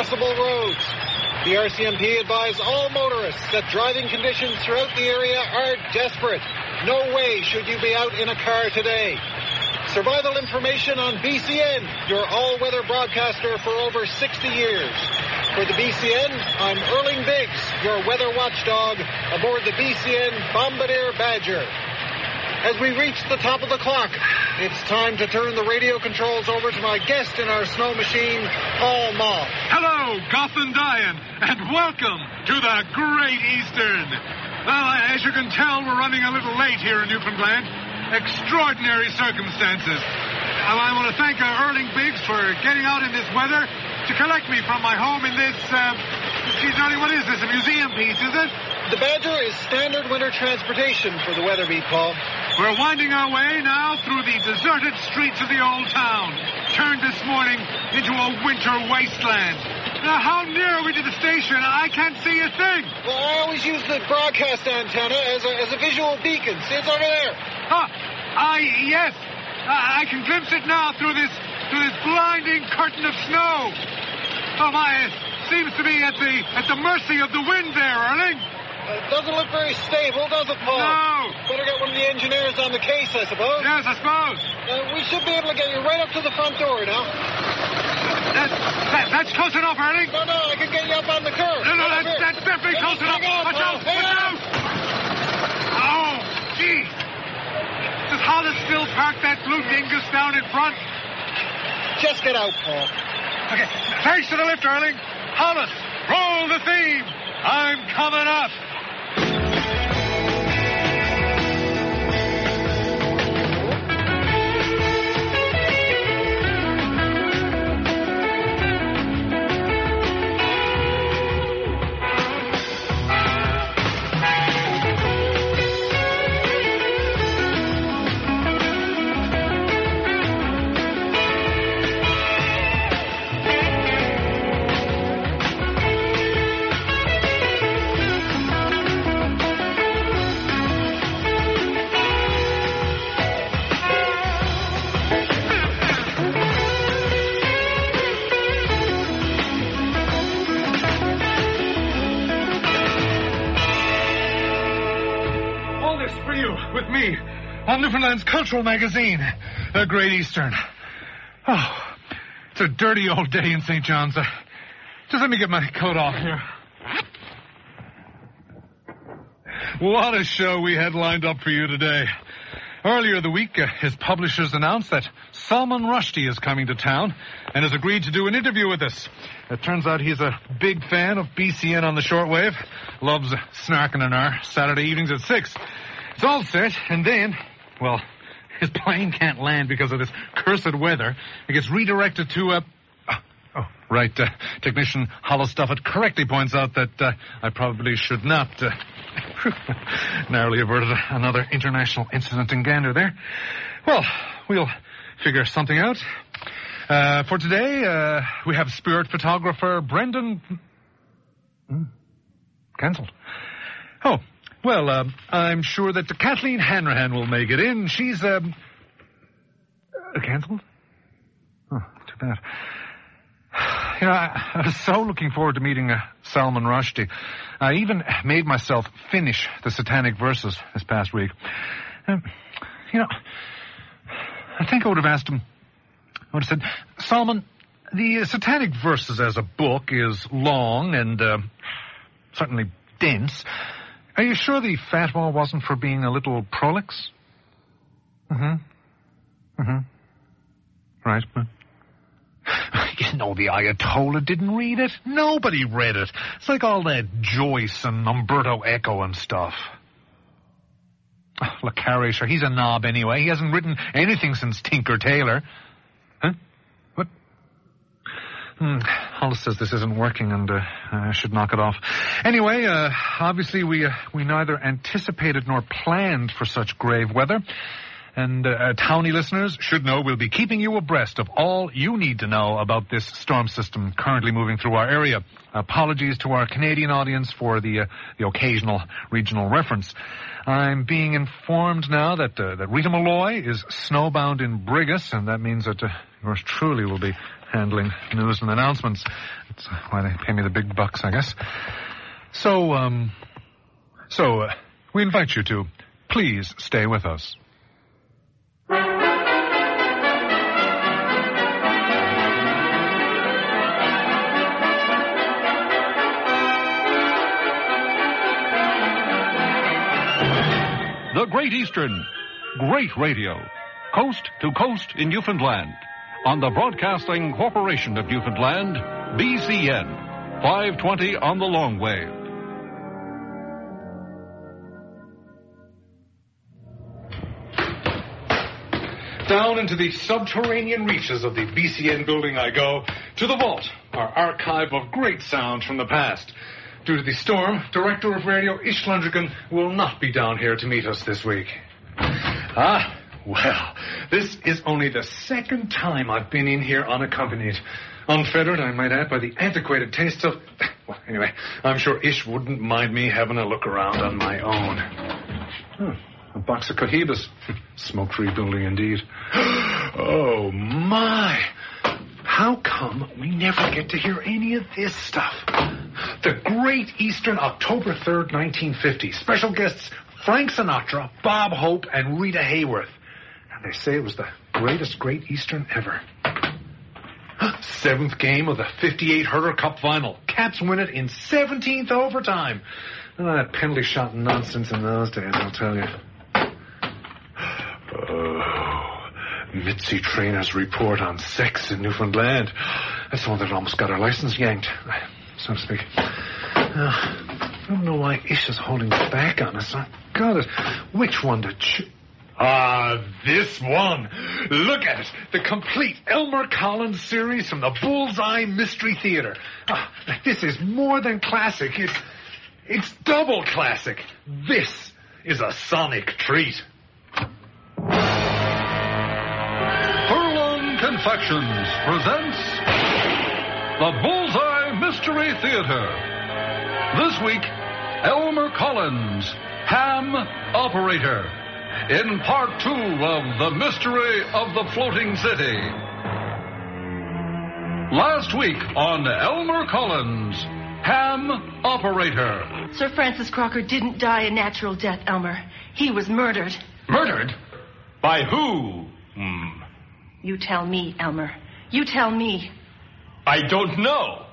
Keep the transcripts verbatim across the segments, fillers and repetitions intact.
inaccessible roads. The R C M P advised all motorists that driving conditions throughout the area are desperate. No way should you be out in a car today. Survival information on B C N, your all-weather broadcaster for over sixty years. For the B C N, I'm Erling Biggs, your weather watchdog, aboard the B C N Bombardier Badger. As we reach the top of the clock, it's time to turn the radio controls over to my guest in our snow machine, Paul Moff. Hello, Goth and Diane, and welcome to the Great Eastern. Well, as you can tell, we're running a little late here in Newfoundland. Extraordinary circumstances. I want to thank uh, Erling Biggs for getting out in this weather to collect me from my home in this, uh, geez, Erling, what is this, a museum piece, is it? The Badger is standard winter transportation for the weather beat, Paul. We're winding our way now through the deserted streets of the old town, turned this morning into a winter wasteland. Now, how near are we to the station? I can't see a thing. Well, I always use the broadcast antenna as a, as a visual beacon. See, it's over there. Huh. I, yes. I, I can glimpse it now through this, through this blinding curtain of snow. Oh, my, it seems to be at the, at the mercy of the wind there, Erling. Uh, it doesn't look very stable, does it, Paul? No. Better get one of the engineers on the case, I suppose. Yes, I suppose. Uh, we should be able to get you right up to the front door now. That, that, that's close enough, Erling. No, no, I can get you up on the curb. No, no, that's, that's definitely close enough. Watch out, watch out. Oh, gee. Does Hollis still park that blue dingus down in front? Just get out, Paul. Okay, thanks to the lift, Erling. Hollis, roll the theme. I'm coming up. With me on Newfoundland's cultural magazine, The Great Eastern. Oh, it's a dirty old day in Saint John's. Uh, just let me get my coat off here. What a show we had lined up for you today. Earlier the week, uh, his publishers announced that Salman Rushdie is coming to town and has agreed to do an interview with us. It turns out he's a big fan of B C N on the shortwave, loves snarking in our Saturday evenings at six. It's all set, and then, well, his plane can't land because of this cursed weather. It gets redirected to, uh... Oh, oh right, uh, Technician Hollow Stuffit correctly points out that uh, I probably should not, uh... narrowly averted another international incident in Gander there. Well, we'll figure something out. Uh, for today, uh, we have spirit photographer Brendan... Hmm. Cancelled. Oh... Well, uh, I'm sure that Kathleen Hanrahan will make it in. She's, um... Uh, cancelled? Oh, too bad. You know, I, I was so looking forward to meeting uh, Salman Rushdie. I even made myself finish the Satanic Verses this past week. Um, you know, I think I would have asked him... I would have said, Salman, the uh, Satanic Verses as a book is long and, uh, certainly dense... Are you sure the fatwa wasn't for being a little prolix? Mm-hmm. Mm-hmm. Right. You know the Ayatollah didn't read it. Nobody read it. It's like all that Joyce and Umberto Eco and stuff. Oh, Le Carre, sure, he's a knob anyway. He hasn't written anything since Tinker Tailor. Huh? What? Hmm. Hollis says this isn't working, and uh, I should knock it off. Anyway, uh, obviously we uh, we neither anticipated nor planned for such grave weather. And uh, towny listeners should know we'll be keeping you abreast of all you need to know about this storm system currently moving through our area. Apologies to our Canadian audience for the uh, the occasional regional reference. I'm being informed now that uh, that Rita Malloy is snowbound in Brigus, and that means that uh, yours truly will be handling news and announcements. That's why they pay me the big bucks, I guess. So, um, so, uh, we invite you to please stay with us. The Great Eastern. Great radio. Coast to coast in Newfoundland. On the Broadcasting Corporation of Newfoundland, B C N. five twenty on the long wave. Down into the subterranean reaches of the B C N building I go, to the vault, our archive of great sounds from the past. Due to the storm, Director of Radio Ish Lundrigan will not be down here to meet us this week. Ah, well, this is only the second time I've been in here unaccompanied. Unfettered, I might add, by the antiquated tastes of... Well, anyway, I'm sure Ish wouldn't mind me having a look around on my own. Hmm, a box of cohibas. Smoke-free building indeed. Oh, my. How come we never get to hear any of this stuff? The Great Eastern, October third, nineteen fifty. Special guests Frank Sinatra, Bob Hope, and Rita Hayworth. And they say it was the greatest Great Eastern ever. Seventh game of the fifty-eight Herder Cup final. Caps win it in seventeenth overtime. Oh, that penalty shot nonsense in those days, I'll tell you. Oh, Mitzi Trainer's report on sex in Newfoundland. That's the one that almost got her license yanked, so to speak. Uh, I don't know why Ish is holding back on us. I got it. Which one to choose? Ah, this one. Look at it. The complete Elmer Collins series from the Bullseye Mystery Theater. Ah, this is more than classic. It's, it's double classic. This is a sonic treat. Furlong Confections presents the Bullseye Mystery Theater. This week, Elmer Collins, Ham Operator, in part two of The Mystery of the Floating City. Last week on Elmer Collins, Ham Operator. Sir Francis Crocker didn't die a natural death, Elmer. He was murdered. Murdered? By who? Hmm. You tell me, Elmer. You tell me. I don't know.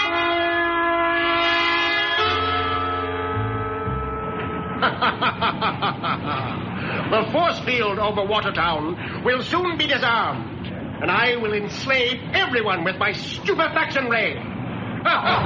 The force field over Watertown will soon be disarmed, and I will enslave everyone with my stupefaction ray. And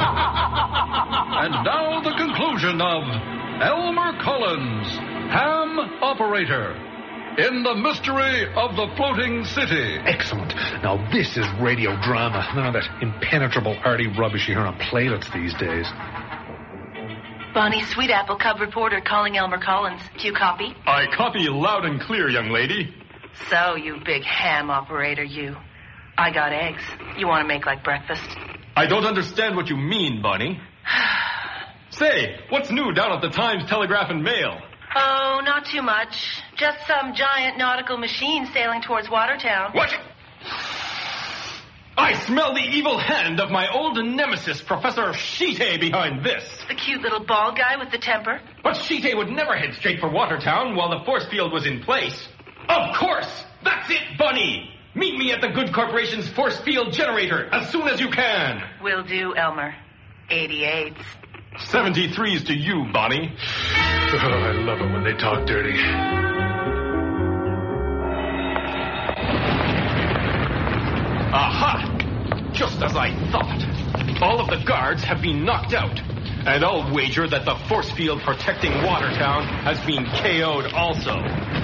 now the conclusion of Elmer Collins, Ham Operator, in The Mystery of the Floating City. Excellent. Now this is radio drama, none of that impenetrable arty rubbish you hear on playlets these days. Bonnie Sweetapple, Cub reporter, calling Elmer Collins. Do you copy? I copy loud and clear, young lady. So, you big ham operator, you. I got eggs. You want to make like breakfast? I don't understand what you mean, Bonnie. Say, what's new down at the Times Telegraph and Mail? Oh, not too much. Just some giant nautical machine sailing towards Watertown. What? I smell the evil hand of my old nemesis, Professor Sheetay, behind this. The cute little bald guy with the temper. But Sheetay would never head straight for Watertown while the force field was in place. Of course! That's it, Bunny! Meet me at the Good Corporation's force field generator as soon as you can. Will do, Elmer. eighty-eights. seventy-threes to you, Bonnie. Oh, I love it when they talk dirty. Aha! Just as I thought. All of the guards have been knocked out. And I'll wager that the force field protecting Watertown has been K O'd also.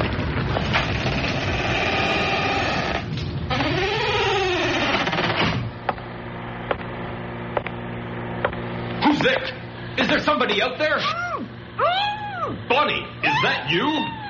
Who's it? Is there somebody out there? Bonnie, is that you?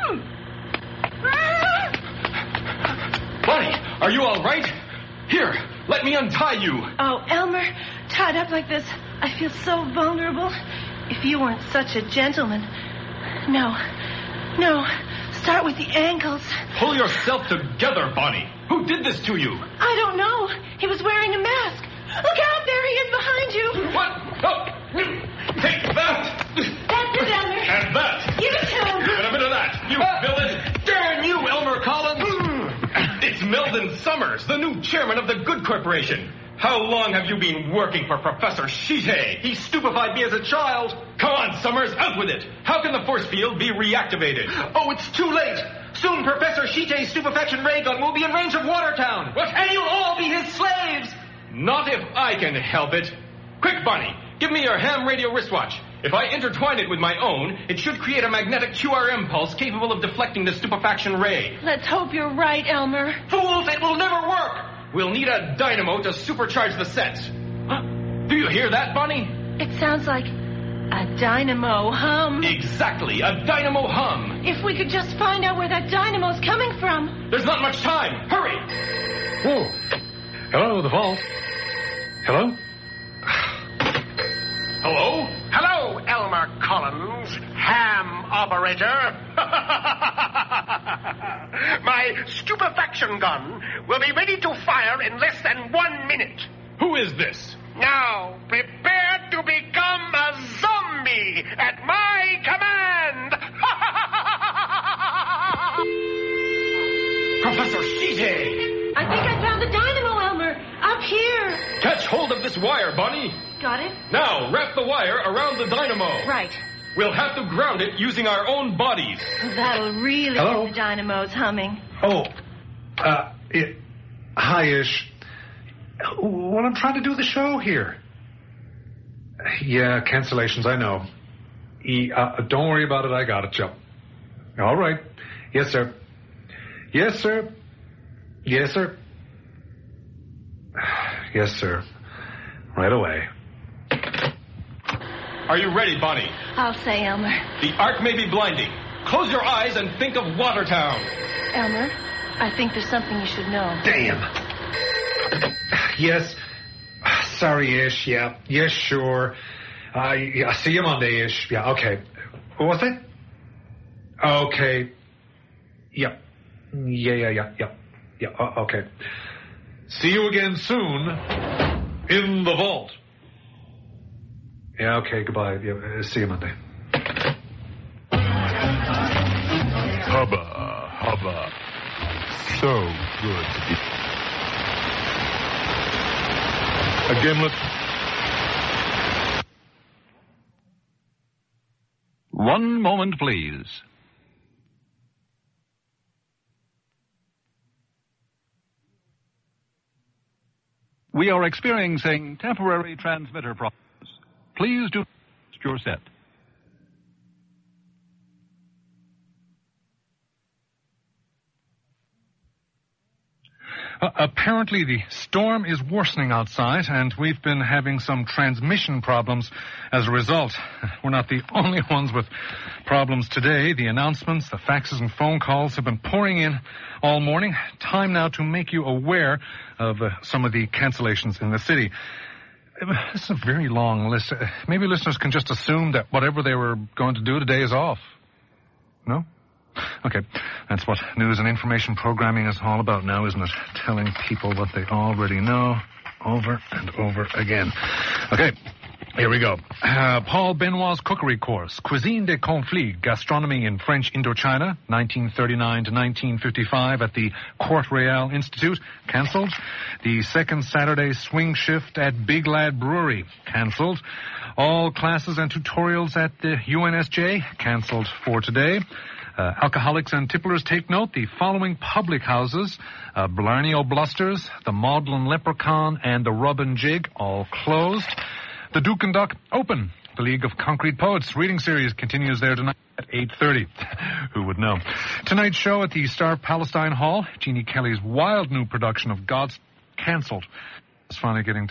Bonnie, are you all right? Here, let me untie you. Oh, Elmer, tied up like this, I feel so vulnerable. If you weren't such a gentleman. No, no, start with the ankles. Pull yourself together, Bonnie. Who did this to you? I don't know. He was wearing a mask. Look out, there he is behind you. What? Oh. Take that. That's it, Elmer. And that. Give it to him. And a bit of that. You villain. Darn you, Elmer Collins. It's Meldon Summers, the new chairman of the Good Corporation. How long have you been working for Professor Shite? He stupefied me as a child. Come on, Summers, out with it. How can the force field be reactivated? Oh, it's too late. Soon Professor Shite's stupefaction ray gun will be in range of Watertown. What? And you'll all be his slaves. Not if I can help it. Quick, Bunny, give me your ham radio wristwatch. If I intertwine it with my own, it should create a magnetic Q R M pulse capable of deflecting the stupefaction ray. Let's hope you're right, Elmer. Fools, it will never work. We'll need a dynamo to supercharge the sets. Huh? Do you hear that, Bunny? It sounds like a dynamo hum. Exactly, a dynamo hum. If we could just find out where that dynamo's coming from. There's not much time. Hurry. Whoa. Hello, the vault. Hello? Hello? Hello, Elmer Collins, ham operator. My stupefaction gun will be ready to fire in less than one minute. Who is this? Now, prepare to become a zombie at my command. Professor Shite! I think I found the dynamo, Elmer. Up here. Catch hold of this wire, Bunny. Got it? Now, wrap the wire around the dynamo. Right. We'll have to ground it using our own bodies. That'll really Hello? get the dynamos humming. Oh, uh, it, hi-ish. Well, I'm trying to do the show here. Yeah, cancellations, I know. E, uh, don't worry about it, I got it, Joe. All right. Yes, sir. Yes, sir. Yes, sir. Yes, sir. Right away. Are you ready, Bonnie? I'll say, Elmer. The arc may be blinding. Close your eyes and think of Watertown. Elmer, I think there's something you should know. Damn. Yes. Sorry, Ish. Yeah. Yes, sure. Uh, yeah, see you Monday, Ish. Yeah, okay. What's it? Okay. Yep. Yeah, yeah, yeah, yeah. Yeah, uh, okay. See you again soon in the vault. Yeah, okay, goodbye. Yeah, see you Monday. Hubba, hubba. So good. A gimlet. One moment, please. We are experiencing temporary transmitter problems. Please do adjust your set. Uh, apparently the storm is worsening outside, and we've been having some transmission problems as a result. We're not the only ones with problems today. The announcements, the faxes and phone calls have been pouring in all morning. Time now to make you aware of uh, some of the cancellations in the city. This is a very long list. Uh, maybe listeners can just assume that whatever they were going to do today is off. No? Okay, that's what news and information programming is all about now, isn't it? Telling people what they already know over and over again. Okay, here we go. Uh, Paul Benoit's cookery course, Cuisine des Conflits, Gastronomy in French Indochina, nineteen thirty-nine to nineteen fifty-five at the Court Royal Institute, cancelled. The second Saturday swing shift at Big Lad Brewery, cancelled. All classes and tutorials at the U N S J, cancelled for today. Uh, alcoholics and tipplers take note. The following public houses, uh, Blarney O'Blusters, the Maudlin Leprechaun, and the Rub and Jig, all closed. The Duke and Duck open. The League of Concrete Poets reading series continues there tonight at eight thirty. Who would know? Tonight's show at the Star Palestine Hall, Jeannie Kelly's wild new production of God's cancelled. It's finally getting to... Uh,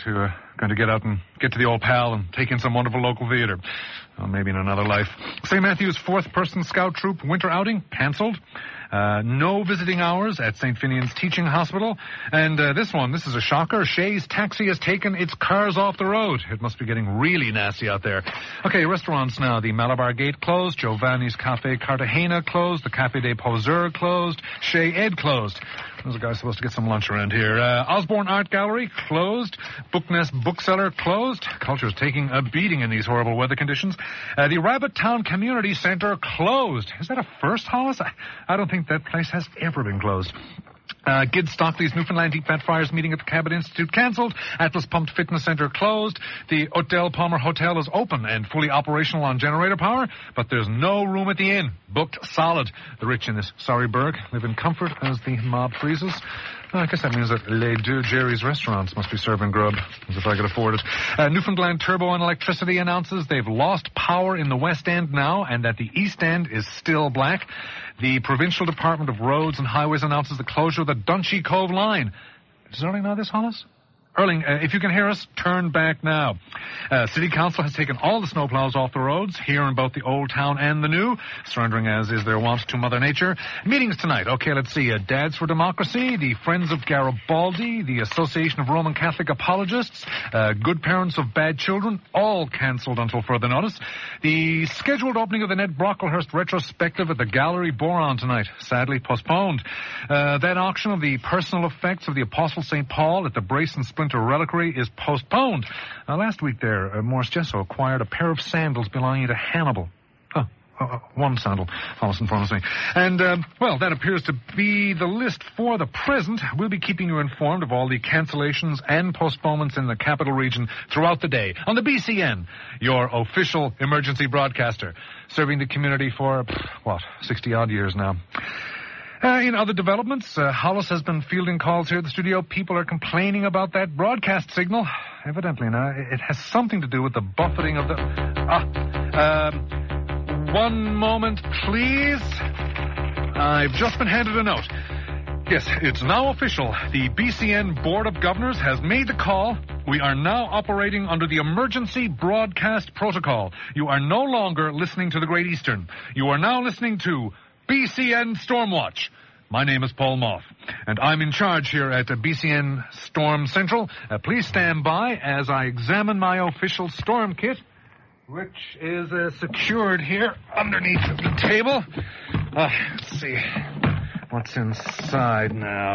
going to get out and get to the old pal and take in some wonderful local theater. Well, maybe in another life. Saint Matthew's fourth-person scout troop winter outing canceled. Uh, no visiting hours at Saint Finian's Teaching Hospital. And uh, this one, this is a shocker. Shay's taxi has taken its cars off the road. It must be getting really nasty out there. Okay, restaurants now. The Malabar Gate closed. Giovanni's Cafe Cartagena closed. The Cafe des Poseurs closed. Chez Ed closed. There's a guy supposed to get some lunch around here. Uh, Osborne Art Gallery closed. Booknest Bookseller closed. Culture's taking a beating in these horrible weather conditions. Uh, the Rabbit Town Community Center closed. Is that a first, Hollis? I, I don't think that place has ever been closed. Uh, Gid Stockley's Newfoundland Deep Fat Fires meeting at the Cabot Institute cancelled. Atlas Pumped Fitness Center closed. The Hotel Palmer Hotel is open and fully operational on generator power, but there's no room at the inn. Booked solid. The rich in this sorry burg live in comfort as the mob freezes. Well, I guess that means that Les Deux Jerry's restaurants must be serving grub, as if I could afford it. Uh, Newfoundland Turbo and Electricity announces they've lost power in the West End now and that the East End is still black. The Provincial Department of Roads and Highways announces the closure of the Dunshee Cove line. Does Erling know this, Hollis? Erling, uh, if you can hear us, turn back now. Uh, City Council has taken all the snowplows off the roads here in both the Old Town and the New, surrendering as is their wont to Mother Nature. Meetings tonight. Okay, let's see. Uh, Dads for Democracy, the Friends of Garibaldi, the Association of Roman Catholic Apologists, uh, Good Parents of Bad Children, all cancelled until further notice. The scheduled opening of the Ned Brocklehurst retrospective at the Gallery Boron tonight, sadly postponed. Uh, that auction of the personal effects of the Apostle Saint Paul at the Brace and Splinter Reliquary is postponed. Uh, last week there, uh, Morris Jesso acquired a pair of sandals belonging to Hannibal. Oh, uh, one sandal, Hollis informs me. And, uh, well, that appears to be the list for the present. We'll be keeping you informed of all the cancellations and postponements in the capital region throughout the day on the B C N, your official emergency broadcaster, serving the community for, what, sixty-odd years now. Uh, in other developments, uh, Hollis has been fielding calls here at the studio. People are complaining about that broadcast signal. Evidently, now, it has something to do with the buffeting of the... Ah, um, one moment, please. I've just been handed a note. Yes, it's now official. The B C N Board of Governors has made the call. We are now operating under the Emergency Broadcast Protocol. You are no longer listening to the Great Eastern. You are now listening to B C N Stormwatch. My name is Paul Moth, and I'm in charge here at uh, B C N Storm Central. Uh, please stand by as I examine my official storm kit, which is uh, secured here underneath the table. Uh, let's see what's inside now.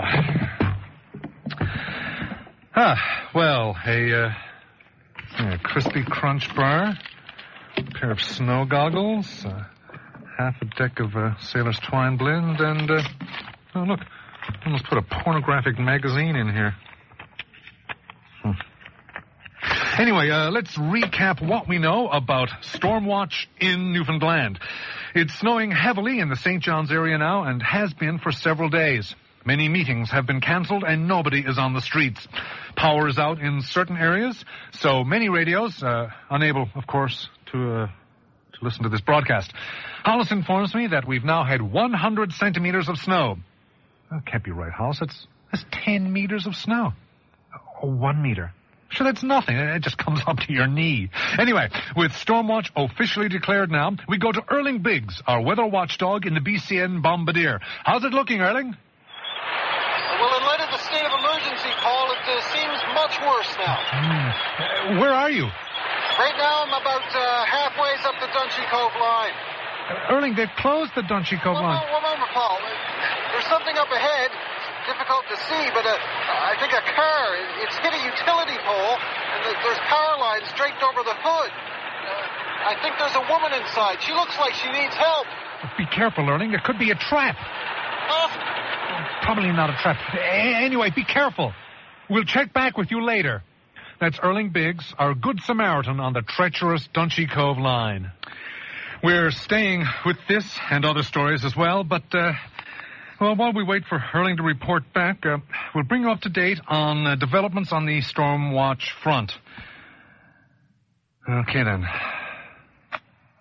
Ah, well, a, uh, a crispy crunch bar, a pair of snow goggles, uh, half a deck of uh, Sailor's Twine blend, and, uh, oh, look, almost put a pornographic magazine in here. Hmm. Anyway, uh, let's recap what we know about Stormwatch in Newfoundland. It's snowing heavily in the Saint John's area now and has been for several days. Many meetings have been canceled and nobody is on the streets. Power is out in certain areas, so many radios, uh, unable, of course, to, uh, to listen to this broadcast. Hollis informs me that we've now had one hundred centimeters of snow. That can't be right, Hollis. That's, that's ten meters of snow. Oh, one meter. Sure, that's nothing. It just comes up to your knee. Anyway, with Stormwatch officially declared now, we go to Erling Biggs, our weather watchdog in the B C N Bombardier. How's it looking, Erling? Well, in light of the state of emergency, Paul, it uh, seems much worse now. Mm. Uh, where are you? Right now, I'm about uh, halfway up the Dunshee Cove line. Uh, Erling, they've closed the Dunshee Cove well, line. Well, remember, Paul, there's something up ahead. It's difficult to see, but uh, I think a car, it's hit a utility pole, and there's power lines draped over the hood. Uh, I think there's a woman inside. She looks like she needs help. Be careful, Erling. It could be a trap. Huh? Probably not a trap. A- anyway, be careful. We'll check back with you later. That's Erling Biggs, our good Samaritan on the treacherous Dunshee Cove line. We're staying with this and other stories as well, but, uh, well, while we wait for Erling to report back, uh, we'll bring you up to date on uh, developments on the Stormwatch front. Okay, then.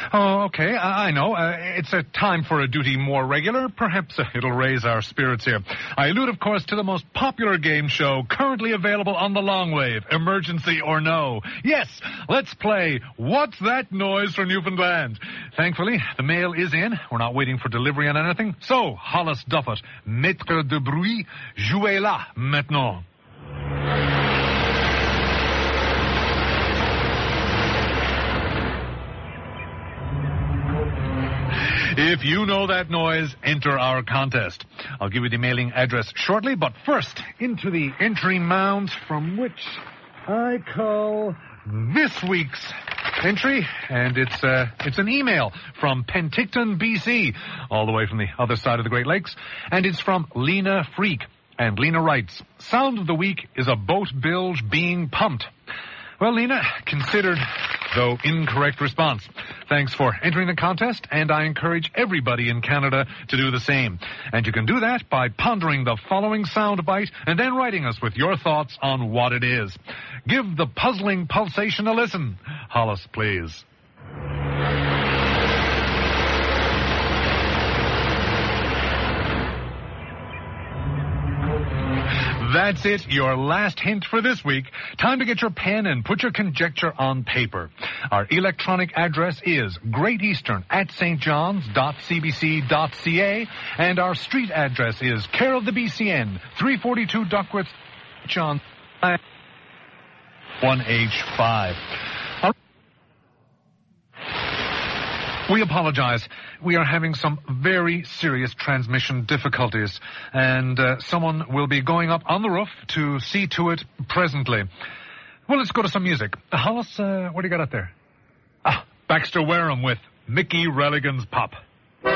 Oh, okay, I, I know. Uh, it's a time for a duty more regular. Perhaps uh, it'll raise our spirits here. I allude, of course, to the most popular game show currently available on the long wave, Emergency or No. Yes, let's play What's That Noise from Newfoundland? Thankfully, the mail is in. We're not waiting for delivery on anything. So, Hollis Duffett, maître de bruit, jouez-la maintenant. If you know that noise, enter our contest. I'll give you the mailing address shortly, but first, into the entry mound from which I call this week's entry, and it's uh, it's an email from Penticton, B C, all the way from the other side of the Great Lakes, and it's from Lena Freak. And Lena writes, sound of the week is a boat bilge being pumped. Well, Lena, considered, though incorrect response. Thanks for entering the contest, and I encourage everybody in Canada to do the same. And you can do that by pondering the following soundbite and then writing us with your thoughts on what it is. Give the puzzling pulsation a listen. Hollis, please. That's it, your last hint for this week. Time to get your pen and put your conjecture on paper. Our electronic address is Great Eastern at s t johns dot c b c dot c a, and our street address is care of the B C N, three forty-two Duckworth, John, one H five. We apologize. We are having some very serious transmission difficulties, and uh, someone will be going up on the roof to see to it presently. Well, let's go to some music. Uh, Hollis, uh, what do you got out there? Ah, Baxter Wareham with Mickey Relligan's Pop. Oh,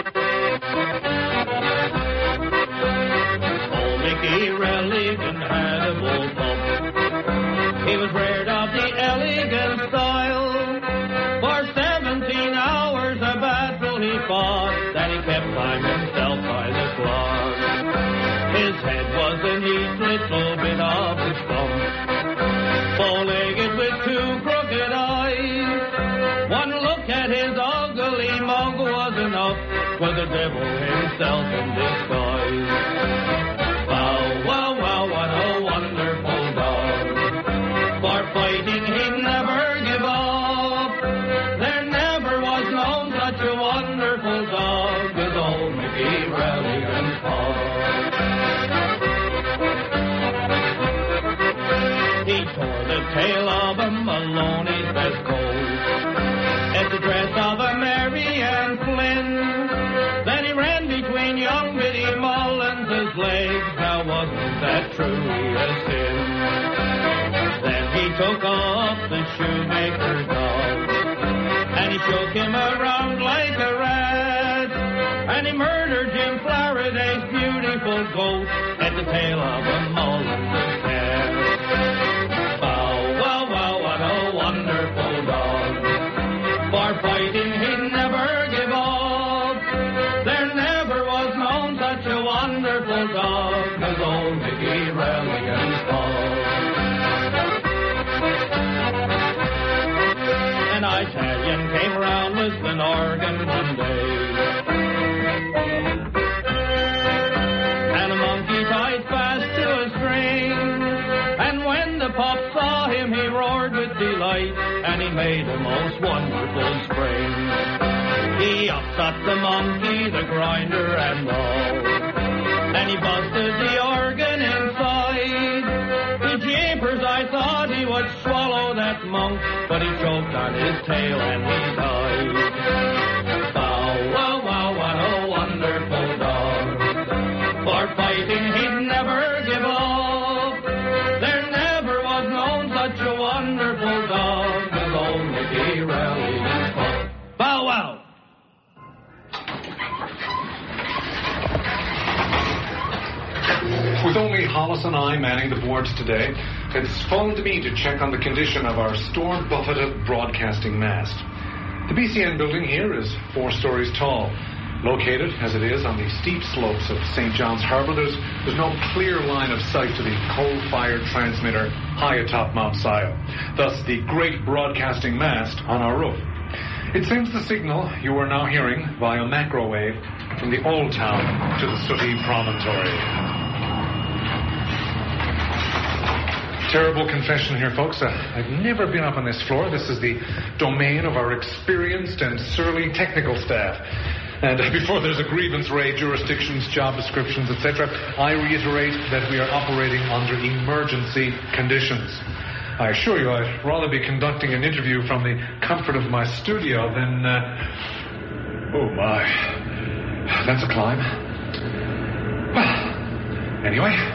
Mickey Relligan had a bull pup. He was reared of the elegant style. For seventeen hours a battle he fought, that he kept by himself by the clock. His head was a neat little bit of the stump, bow-legged with two crooked eyes. One look at his ugly mug was enough for the devil himself in disguise. Wow, wow, wow, what a wonderful dog. For fighting he'd never give up. There never was known such a wonderful dog as old Mickey Relligan's Pop. He tore the tail of a Maloney's best coat at the dress of a Mary Ann Flynn. Then he ran between young Biddy Mullins' legs. Now wasn't that truly a sin? Then he took up the shoemaker's dog, and he shook him around like a rat, and he murdered Jim Faraday's beautiful goat at the tail of a Mullins' cat. Wow, wow, wow, what a wonderful dog. For fighting he'd never give up. There never was known such a wonderful dog as old Mickey Relligan's Pop. An Italian came round with an organ one day, and a monkey tied fast to a string. And when the pup saw him, he roared with delight, and he made a most wonderful spring. He upset the monkey, the grinder, and all, and he busted the organ inside. The jeepers, I thought he would swallow that monk, but he choked on his tail and he died. Bow, wow, wow, what a wonderful dog. For fighting he'd never give up. There never was known such a wonderful dog as old Mickey Relligan's Pop. Bow, wow. With only Hollis and I manning the boards today, it's fallen to me to check on the condition of our storm-buffeted broadcasting mast. The B C N building here is four stories tall. Located, as it is, on the steep slopes of Saint John's Harbour, there's, there's no clear line of sight to the coal-fired transmitter high atop Mount Sion, thus the great broadcasting mast on our roof. It sends the signal you are now hearing via macrowave from the old town to the sooty promontory. Terrible confession here, folks. Uh, I've never been up on this floor. This is the domain of our experienced and surly technical staff. And uh, before there's a grievance raid, jurisdictions, job descriptions, et cetera, I reiterate that we are operating under emergency conditions. I assure you I'd rather be conducting an interview from the comfort of my studio than... Uh... Oh, my. That's a climb. Well, anyway...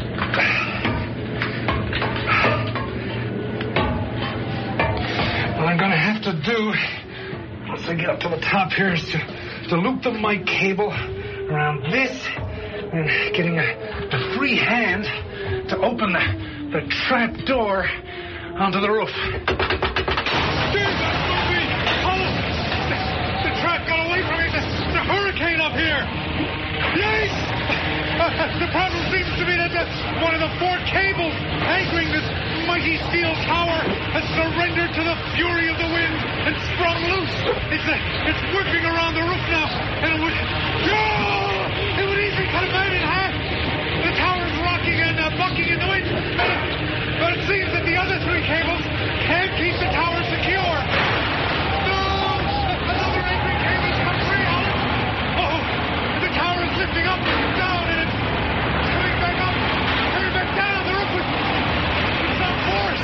What I'm going to have to do, once I get up to the top here, is to, to loop the mic cable around this and getting a, a free hand to open the, the trap door onto the roof. There's that movie! Oh! The, the trap got away from me! The, the hurricane up here! Yes! Uh, the problem seems to be that the, one of the four cables anchoring this mighty steel tower has surrendered to the fury of the wind and sprung loose. It's uh, it's whipping around the roof now, and it would... Oh! It would easily cut a man in half! The tower's rocking and uh, bucking in the wind. But it seems that the other three cables can't keep the tower secure. No! Another anchoring cable's come free, Alan! Oh! The tower is lifting up and down, and it's coming back up, coming back down on the roof with some force.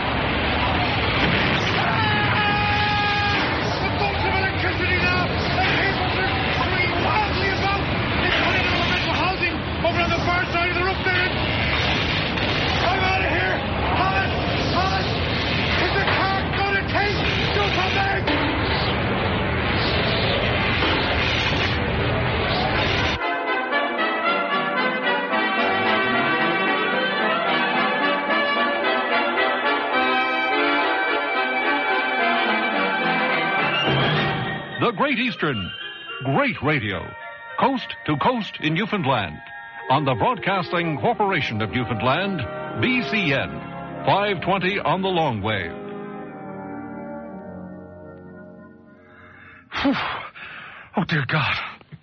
Ah! A bolt of electricity now! The cables are swinging wildly about! It's cutting elemental housing over on the far side of the roof there. I'm out of here! Hot! Hot! Is the car gonna take? Do something! The Great Eastern. Great radio. Coast to coast in Newfoundland. On the Broadcasting Corporation of Newfoundland, B C N. five twenty on the long wave. Whew. Oh, dear God.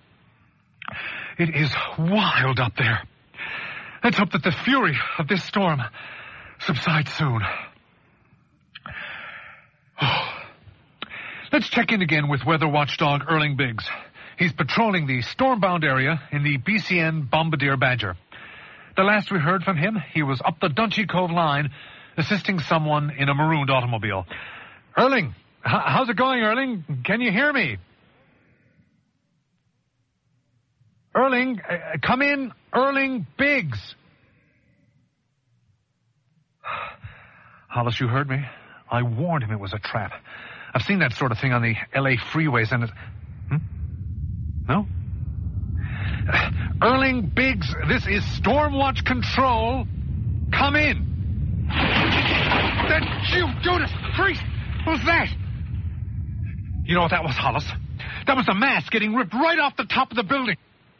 It is wild up there. Let's hope that the fury of this storm subsides soon. Oh. Let's check in again with weather watchdog Erling Biggs. He's patrolling the storm-bound area in the B C N Bombardier Badger. The last we heard from him, he was up the Dunchy Cove line assisting someone in a marooned automobile. Erling, h- how's it going, Erling? Can you hear me? Erling, uh, come in, Erling Biggs. Hollis, you heard me? I warned him it was a trap. I've seen that sort of thing on the L A freeways, and it... Hmm? No? Uh, Erling Biggs, this is Stormwatch Control. Come in. That you, Judas Priest! What was that? You know what that was, Hollis? That was the mast getting ripped right off the top of the building.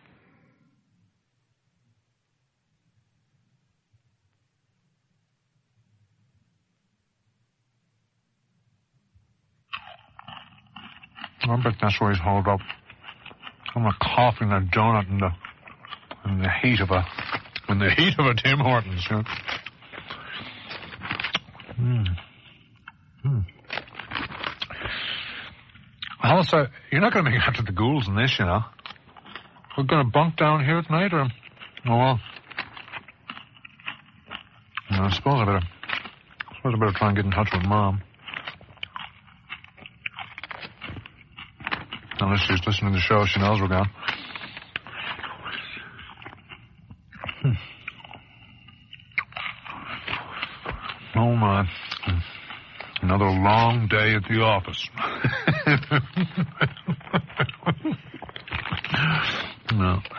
I bet that's where he's hauled up. I'm a coughing a donut in the in the heat of a in the heat of a Tim Hortons. You know? mm. Mm. Alice, uh, you're not going to make it out to the ghouls in this, you know. We're going to bunk down here tonight, or oh well. You know, I suppose I better. I suppose I better try and get in touch with Mom. Unless she's listening to the show, she knows we're gone. Hmm. Oh, my. Another long day at the office. No.